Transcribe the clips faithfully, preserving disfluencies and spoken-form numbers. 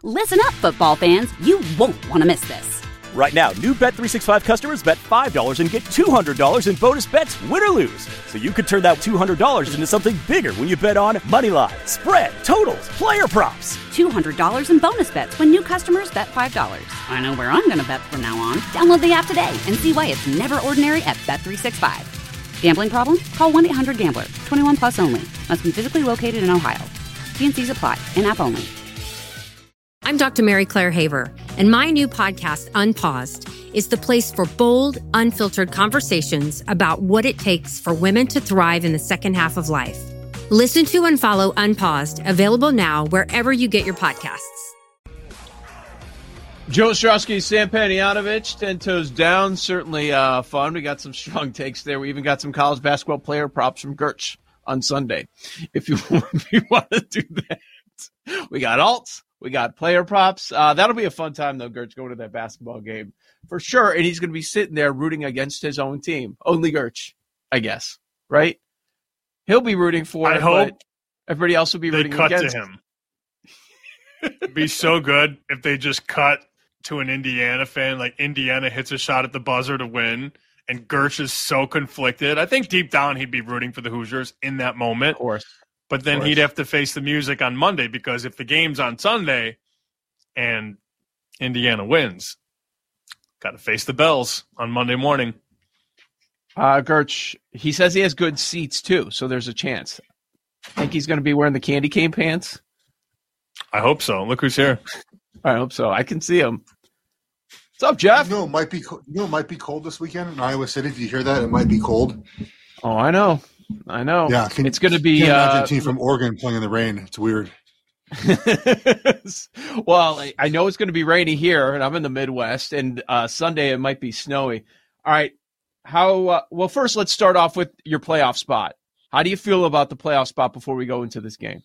Listen up, football fans. You won't want to miss this. Right now, new Bet three sixty-five customers bet five dollars and get two hundred dollars in bonus bets, win or lose. So you could turn that two hundred dollars into something bigger when you bet on money line, spread, totals, player props. two hundred dollars in bonus bets when new customers bet five dollars. I know where I'm going to bet from now on. Download the app today and see why it's never ordinary at Bet three sixty-five. Gambling problem? Call one eight hundred gambler. twenty-one plus only. Must be physically located in Ohio. T and C's apply. In-app only. I'm Doctor Mary Claire Haver, and my new podcast, Unpaused, is the place for bold, unfiltered conversations about what it takes for women to thrive in the second half of life. Listen to and follow Unpaused, available now wherever you get your podcasts. Joe Ostrowski, Sam Panayotovich, ten toes down. Certainly uh, fun. We got some strong takes there. We even got some college basketball player props from Gertz on Sunday. If you, if you want to do that, we got alts. We got player props. Uh, that'll be a fun time, though, Gertz, going to that basketball game for sure. And he's going to be sitting there rooting against his own team. Only Gertz, I guess, right? He'll be rooting for I it, hope but everybody else will be they rooting cut against to him. It'd be so good if they just cut to an Indiana fan, like Indiana hits a shot at the buzzer to win, and Gertz is so conflicted. I think deep down he'd be rooting for the Hoosiers in that moment. Of course. But then he'd have to face the music on Monday, because if the game's on Sunday and Indiana wins, got to face the bells on Monday morning. Uh, Gertz, he says he has good seats, too, so there's a chance. Think he's going to be wearing the candy cane pants? I hope so. Look who's here. I hope so. I can see him. What's up, Jeff? You know, it might be, you know, it might be cold this weekend in Iowa City. Did you hear that? It might be cold. Oh, I know. I know. Yeah, can, it's going to be. Can't imagine uh, a team from Oregon playing in the rain. It's weird. Well, I know it's going to be rainy here, and I'm in the Midwest, and uh, Sunday it might be snowy. All right. How? Uh, well, first, let's start off with your playoff spot. How do you feel about the playoff spot before we go into this game?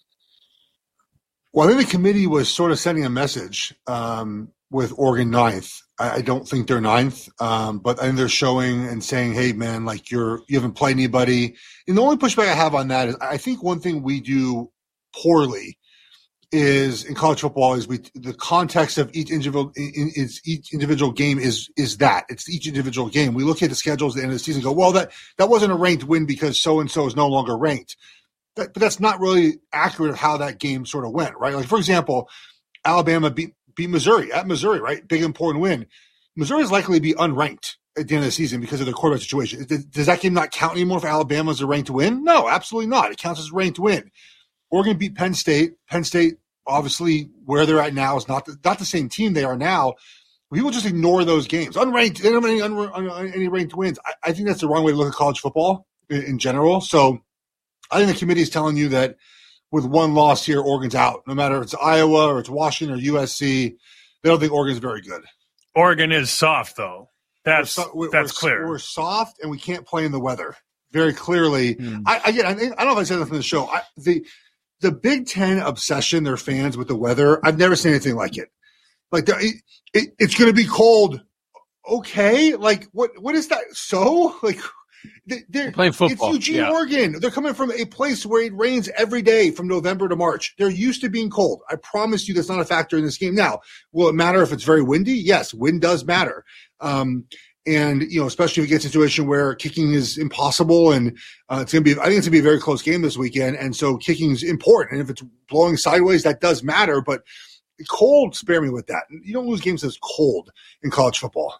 Well, I think the committee was sort of sending a message um, with Oregon ninth. I, I don't think they're ninth, um, but I think they're showing and saying, "Hey, man, like you're you haven't played anybody." And the only pushback I have on that is, I think one thing we do poorly is in college football is we the context of each individual is each individual game is is that it's each individual game. We look at the schedules at the end of the season and go, well, that that wasn't a ranked win because so and so is no longer ranked. That, but that's not really accurate of how that game sort of went, right? Like, for example, Alabama beat beat Missouri at Missouri, right? Big important win. Missouri is likely to be unranked at the end of the season because of the quarterback situation. Does that game not count anymore if Alabama is a ranked win? No, absolutely not. It counts as a ranked win. Oregon beat Penn State. Penn State, obviously, where they're at now is not the, not the same team they are now. People just ignore those games. Unranked, they don't have any, unra- any ranked wins. I, I think that's the wrong way to look at college football in, in general. So I think the committee is telling you that with one loss here, Oregon's out. No matter if it's Iowa or it's Washington or U S C, they don't think Oregon's very good. Oregon is soft, though. That's we're, we're, that's we're, clear. We're soft, and we can't play in the weather. Very clearly. Mm. I, again, I, think, I don't know if I said that from the show. I, the the Big Ten obsession, their fans with the weather, I've never seen anything like it. Like it, it, it's going to be cold. Okay, like what? What is that? So like. They're playing football. It's Eugene, yeah. Oregon. They're coming from a place where it rains every day from November to March. They're used to being cold. I promise you that's not a factor in this game. Now, will it matter if it's very windy? Yes, wind does matter. Um, and, you know, especially if you get a situation where kicking is impossible and uh, it's going to be, I think it's going to be a very close game this weekend. And so kicking is important. And if it's blowing sideways, that does matter. But cold, spare me with that. You don't lose games that's cold in college football.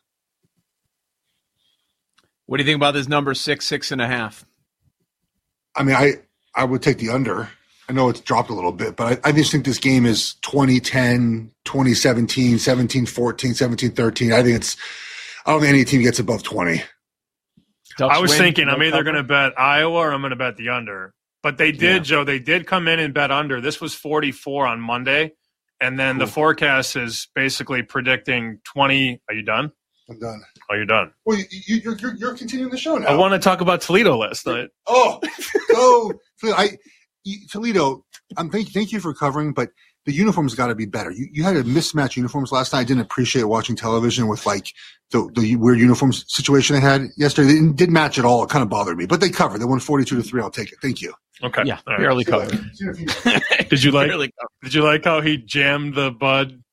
What do you think about this number six, six and a half? I mean, I, I would take the under. I know it's dropped a little bit, but I, I just think this game is twenty ten, twenty seventeen, seventeen fourteen, seventeen thirteen. I think it's – I don't think any team gets above twenty. Ducks I was win, thinking no I'm either cover. going to bet Iowa or I'm going to bet the under. But they did, yeah. Joe, they did come in and bet under. This was forty-four on Monday, and then cool. The forecast is basically predicting twenty – are you done? I'm done. Oh, you're done. Well, you, you're, you're you're continuing the show now. I want to talk about Toledo last night. Oh, so I you, Toledo. I'm thank thank you for covering, but the uniforms got to be better. You you had a mismatch uniforms last night. I didn't appreciate watching television with like the the weird uniforms situation they had yesterday. They didn't, didn't match at all. It kind of bothered me, but they covered. They won forty-two to three. I'll take it. Thank you. Okay. Yeah, all barely right. covered. Did you like? Did you like how he jammed the Bud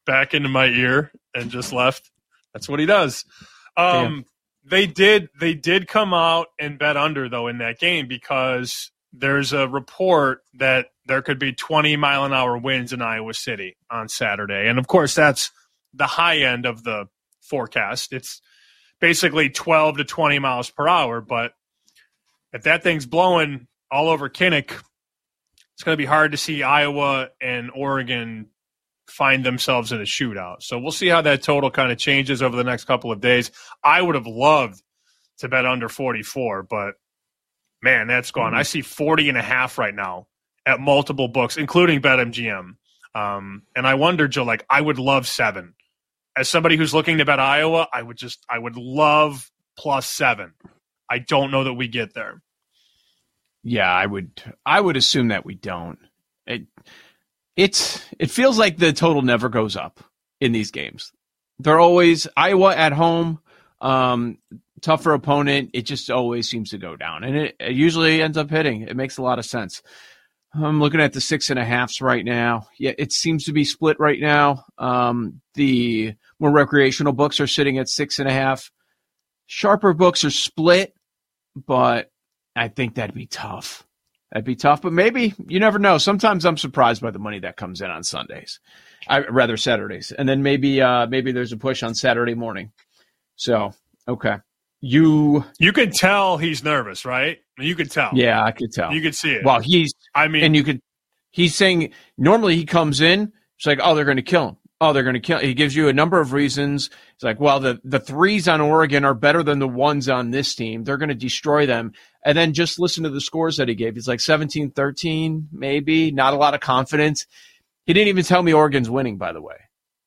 back into my ear and just left. That's what he does. Um, they did they did come out and bet under, though, in that game because there's a report that there could be twenty mile an hour winds in Iowa City on Saturday. And, of course, that's the high end of the forecast. It's basically twelve to twenty miles per hour. But if that thing's blowing all over Kinnick, it's going to be hard to see Iowa and Oregon find themselves in a shootout. So we'll see how that total kind of changes over the next couple of days. I would have loved to bet under forty-four, but, man, that's gone. Mm-hmm. I see forty and a half right now at multiple books, including BetMGM. Um, and I wonder, Joe, like, I would love seven. As somebody who's looking to bet Iowa, I would just, I would love plus seven. I don't know that we get there. Yeah, I would, I would assume that we don't. It, it's, it feels like the total never goes up in these games. They're always Iowa at home, um, tougher opponent. It just always seems to go down, and it, it usually ends up hitting. It makes a lot of sense. I'm looking at the six and a halves right now. Yeah, it seems to be split right now. Um, the more recreational books are sitting at six and a half. Sharper books are split, but I think that'd be tough. That'd be tough, but maybe you never know. Sometimes I'm surprised by the money that comes in on Sundays, I rather Saturdays, and then maybe uh, maybe there's a push on Saturday morning. So okay, you you could tell he's nervous, right? You could tell. Yeah, I could tell. You could see it. Well, he's. I mean, and you could. He's saying normally he comes in. It's like, oh, they're going to kill him. Oh, they're going to kill him. He gives you a number of reasons. It's like, well, the the threes on Oregon are better than the ones on this team. They're going to destroy them. And then just listen to the scores that he gave. He's like seventeen thirteen, maybe. Not a lot of confidence. He didn't even tell me Oregon's winning, by the way.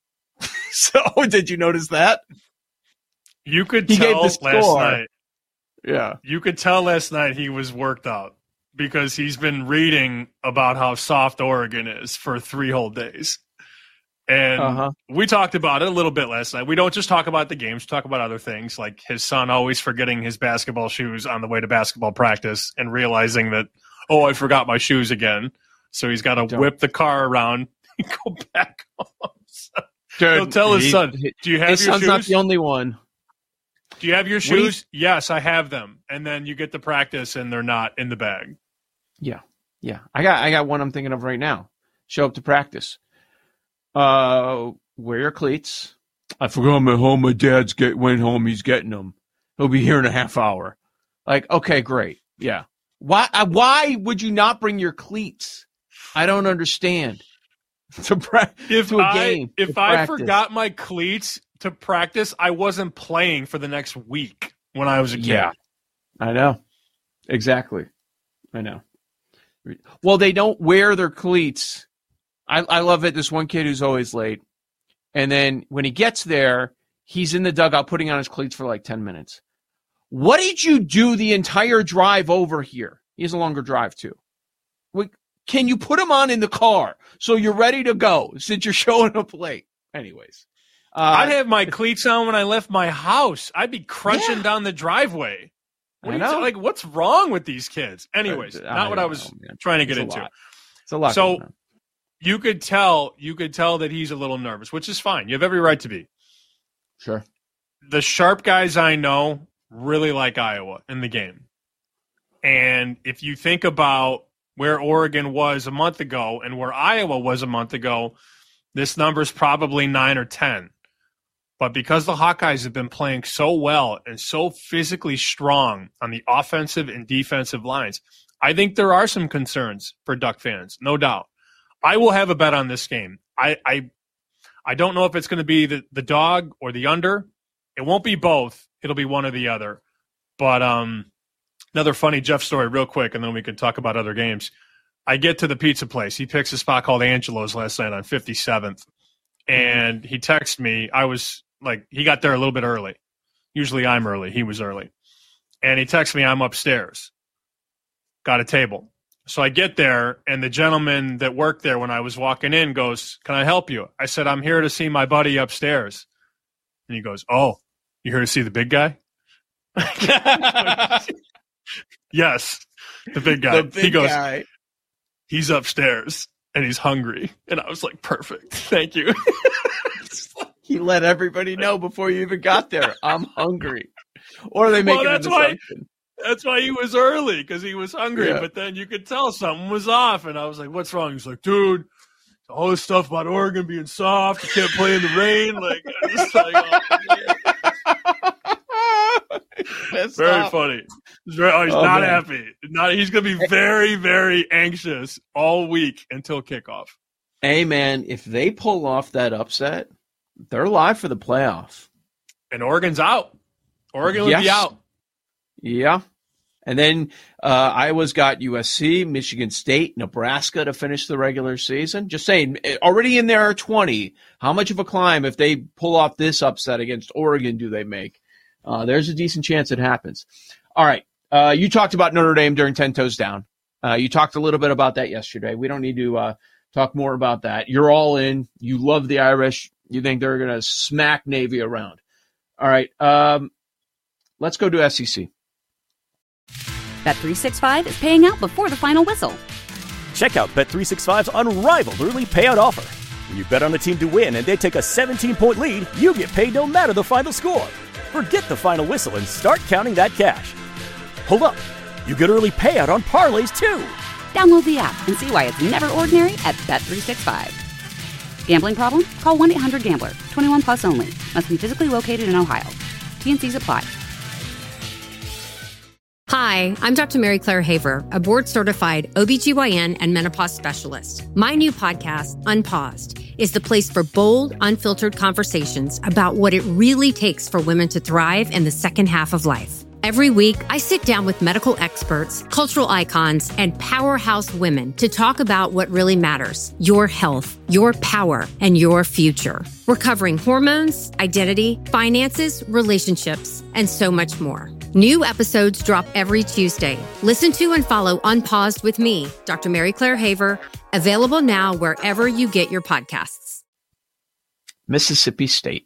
So did you notice that? You could he tell last night. Yeah. You could tell last night he was worked out because he's been reading about how soft Oregon is for three whole days. And uh-huh. we talked about it a little bit last night. We don't just talk about the games, we talk about other things, like his son always forgetting his basketball shoes on the way to basketball practice and realizing that, oh, I forgot my shoes again. So he's got to don't. whip the car around and go back home. So Dude, he'll tell his he, son, do you have his your son's shoes? Not the only one. Do you have your shoes? You, yes, I have them. And then you get to practice and they're not in the bag. Yeah. Yeah. I got I got one I'm thinking of right now. Show up to practice. Uh, wear your cleats. I forgot them at home. My dad's get went home. He's getting them. He'll be here in a half hour. Like, okay, great. Yeah. Why uh, why would you not bring your cleats? I don't understand. To, pra- if to a I, game. If I forgot my cleats to practice, I wasn't playing for the next week when I was a kid. Yeah, I know. Exactly. I know. Well, they don't wear their cleats. I, I love it. This one kid who's always late. And then when he gets there, he's in the dugout putting on his cleats for like ten minutes. What did you do the entire drive over here? He has a longer drive too. Can you put them on in the car so you're ready to go since you're showing up late? Anyways. Uh, I'd have my cleats on when I left my house. I'd be crunching yeah. down the driveway. What I know. You, like, what's wrong with these kids? Anyways, uh, not I what I was know, trying to get it's into. It's a lot. So you could tell, you could tell that he's a little nervous, which is fine. You have every right to be. Sure. The sharp guys I know really like Iowa in the game. And if you think about where Oregon was a month ago and where Iowa was a month ago, this number is probably nine or ten. But because the Hawkeyes have been playing so well and so physically strong on the offensive and defensive lines, I think there are some concerns for Duck fans, no doubt. I will have a bet on this game. I I, I don't know if it's going to be the, the dog or the under. It won't be both. It'll be one or the other. But um, another funny Jeff story real quick, and then we can talk about other games. I get to the pizza place. He picks a spot called Angelo's last night on fifty-seventh. And he texts me. I was like, he got there a little bit early. Usually I'm early. He was early. And he texts me, I'm upstairs. Got a table. So I get there, and the gentleman that worked there when I was walking in goes, can I help you? I said, I'm here to see my buddy upstairs. And he goes, oh, you here to see the big guy? Yes, the big guy. The big he goes, guy. He's upstairs, and he's hungry. And I was like, perfect. Thank you. You let everybody know before you even got there. I'm hungry. Or they make well, it that's an why. assumption. That's why he was early, because he was hungry. Yeah. But then you could tell something was off, and I was like, "What's wrong?" He's like, "Dude, all this stuff about Oregon being soft, you can't play in the rain." Like, it's like oh, very up. funny. He's, very, oh, he's Oh, not man. happy. Not. He's going to be very, very anxious all week until kickoff. Hey, man, if they pull off that upset, they're live for the playoff. And Oregon's out. Oregon would Yes. be out. Yeah. And then uh, Iowa's got U S C, Michigan State, Nebraska to finish the regular season. Just saying, already in there are twenty. How much of a climb, if they pull off this upset against Oregon, do they make? Uh, there's a decent chance it happens. All right. Uh, you talked about Notre Dame during ten Toes Down. Uh, you talked a little bit about that yesterday. We don't need to uh, talk more about that. You're all in. You love the Irish. You think they're going to smack Navy around. All right. Um, let's go to S E C. Bet three sixty-five is paying out before the final whistle. Check out Bet three sixty-five's unrivaled early payout offer. When you bet on a team to win and they take a seventeen-point lead, you get paid no matter the final score. Forget the final whistle and start counting that cash. Hold up. You get early payout on parlays, too. Download the app and see why it's never ordinary at Bet three sixty-five. Gambling problem? Call one eight hundred gambler. twenty-one plus only. Must be physically located in Ohio. T and Cs apply. Hi, I'm Doctor Mary Claire Haver, a board-certified O B G Y N and menopause specialist. My new podcast, Unpaused, is the place for bold, unfiltered conversations about what it really takes for women to thrive in the second half of life. Every week, I sit down with medical experts, cultural icons, and powerhouse women to talk about what really matters: your health, your power, and your future. We're covering hormones, identity, finances, relationships, and so much more. New episodes drop every Tuesday. Listen to and follow Unpaused with me, Doctor Mary Claire Haver, available now wherever you get your podcasts. Mississippi State.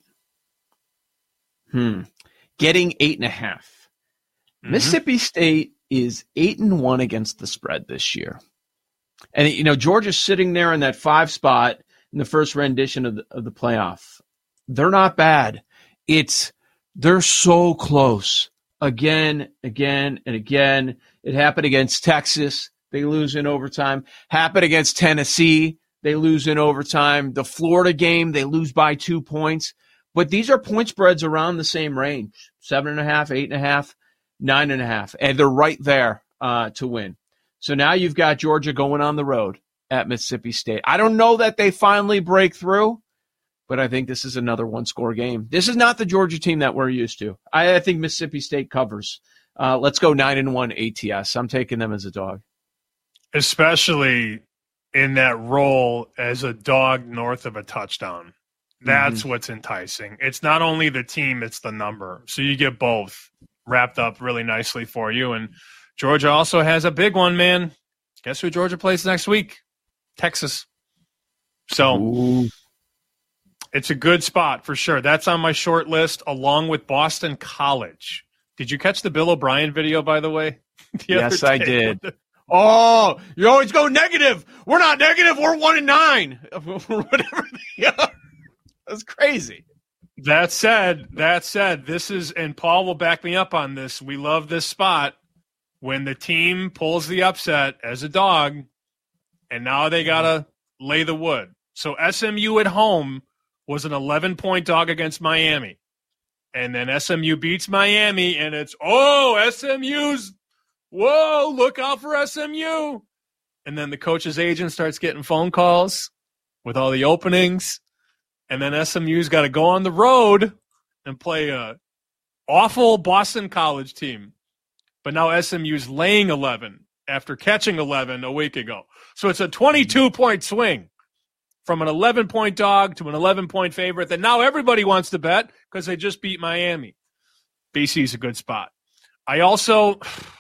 Hmm. Getting eight and a half. Mm-hmm. Mississippi State is eight and one against the spread this year. And, you know, Georgia's sitting there in that five spot in the first rendition of the, of the playoff. They're not bad. It's, they're so close. Again, again, and again. It happened against Texas. They lose in overtime. Happened against Tennessee. They lose in overtime. The Florida game, they lose by two points. But these are point spreads around the same range. Seven and a half, eight and a half, nine and a half. And they're right there uh, to win. So now you've got Georgia going on the road at Mississippi State. I don't know that they finally break through, but I think this is another one-score game. This is not the Georgia team that we're used to. I, I think Mississippi State covers. Uh, let's go nine and one A T S. I'm taking them as a dog. Especially in that role as a dog north of a touchdown. That's mm-hmm. what's enticing. It's not only the team, it's the number. So you get both wrapped up really nicely for you. And Georgia also has a big one, man. Guess who Georgia plays next week? Texas. So Ooh. It's a good spot for sure. That's on my short list along with Boston College. Did you catch the Bill O'Brien video, by the way? The yes, I did. Oh, you always go negative. We're not negative. We're one and nine. Whatever they are. That's crazy. That said, that said, this is, and Paul will back me up on this. We love this spot when the team pulls the upset as a dog, and now they got to lay the wood. So S M U at home was an eleven-point dog against Miami. And then S M U beats Miami, and it's, oh, S M U's, whoa, look out for S M U. And then the coach's agent starts getting phone calls with all the openings. And then S M U's got to go on the road and play a awful Boston College team. But now S M U's laying eleven after catching eleven a week ago. So it's a twenty-two point swing from an eleven-point dog to an eleven-point favorite that now everybody wants to bet because they just beat Miami. B C's a good spot. I also,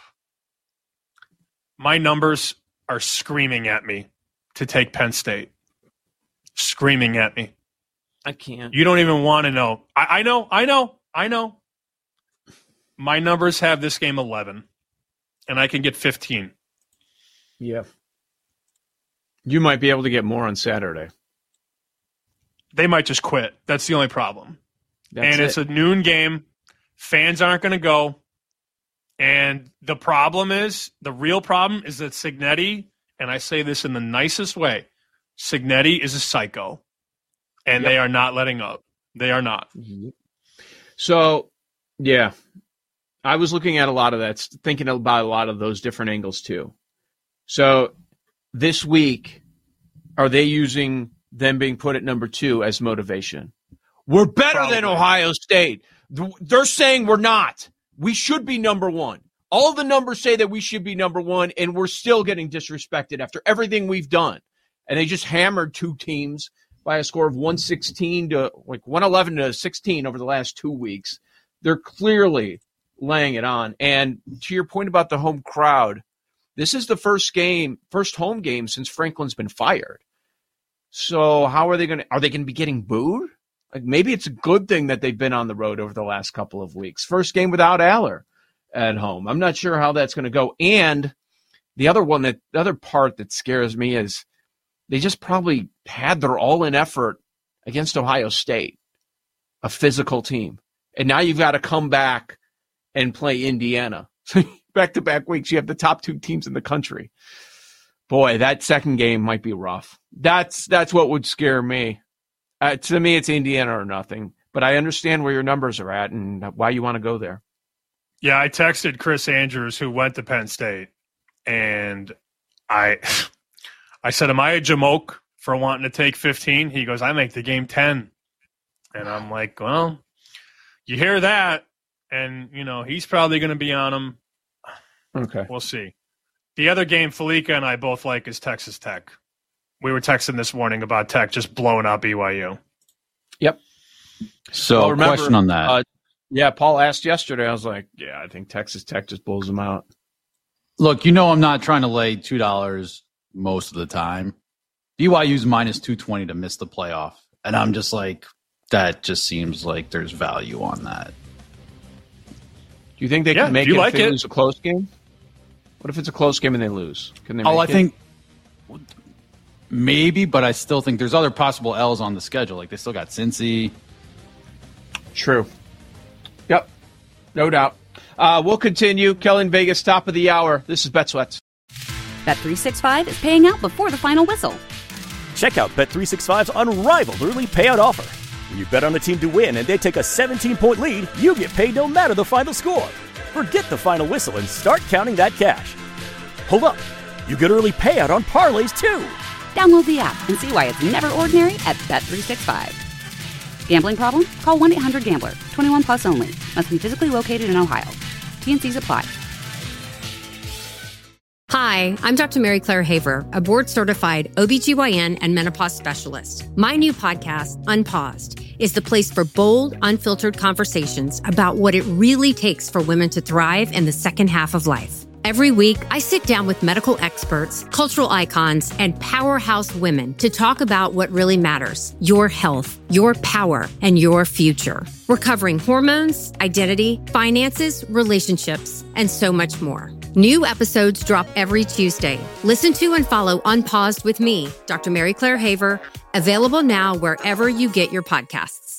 my numbers are screaming at me to take Penn State. Screaming at me. I can't. You don't even want to know. I, I know, I know, I know. My numbers have this game eleven, and I can get fifteen. Yeah. You might be able to get more on Saturday. they might just quit. That's the only problem. That's and it. It's a noon game. Fans aren't going to go. And the problem is, the real problem is that Cignetti, and I say this in the nicest way, Cignetti is a psycho. And yep. they are not letting up. They are not. So, yeah. I was looking at a lot of that, thinking about a lot of those different angles too. So this week, are they using them being put at number two as motivation? We're better Probably. than Ohio State. They're saying we're not. We should be number one. All the numbers say that we should be number one, and we're still getting disrespected after everything we've done. And they just hammered two teams by a score of one sixteen to like one eleven to sixteen over the last two weeks. They're clearly laying it on. And to your point about the home crowd, this is the first game, first home game since Franklin's been fired. So how are they going to, are they going to be getting booed? Like maybe it's a good thing that they've been on the road over the last couple of weeks. First game without Aller at home. I'm not sure how that's going to go. And the other one that, the other part that scares me is they just probably had their all-in effort against Ohio State, a physical team. And now you've got to come back and play Indiana. Back-to-back weeks, you have the top two teams in the country. Boy, that second game might be rough. That's that's what would scare me. Uh, to me, it's Indiana or nothing. But I understand where your numbers are at and why you want to go there. Yeah, I texted Chris Andrews, who went to Penn State, and I I said, am I a jamoke for wanting to take fifteen? He goes, I make the game ten. And I'm like, well, you hear that, and, you know, he's probably going to be on him. Okay. We'll see. The other game Felica and I both like is Texas Tech. We were texting this morning about Tech just blowing out B Y U. Yep. So, well, remember, question on that. Uh, yeah, Paul asked yesterday. I was like, yeah, I think Texas Tech just blows them out. Look, you know I'm not trying to lay two dollars most of the time. B Y U's minus two twenty to miss the playoff. And I'm just like, that just seems like there's value on that. Do you think they yeah, can make it it if if they it? lose a close game? What if it's a close game and they lose? Can they make oh, I it? think maybe, but I still think there's other possible L's on the schedule. Like they still got Cincy. True. Yep. No doubt. Uh, we'll continue. Kelly in Vegas, top of the hour. This is Bet Sweats. Bet three sixty-five is paying out before the final whistle. Check out Bet three sixty-five's unrivaled early payout offer. When you bet on a team to win and they take a seventeen-point lead, you get paid no matter the final score. Forget the final whistle and start counting that cash. Hold up. You get early payout on parlays, too. Download the app and see why it's never ordinary at Bet three sixty-five. Gambling problem? Call one eight hundred gambler. twenty-one plus only. Must be physically located in Ohio. T and C's apply. Hi, I'm Doctor Mary Claire Haver, a board-certified O B G Y N and menopause specialist. My new podcast, Unpaused, is the place for bold, unfiltered conversations about what it really takes for women to thrive in the second half of life. Every week, I sit down with medical experts, cultural icons, and powerhouse women to talk about what really matters: your health, your power, and your future. We're covering hormones, identity, finances, relationships, and so much more. New episodes drop every Tuesday. Listen to and follow Unpaused with me, Doctor Mary Claire Haver, available now wherever you get your podcasts.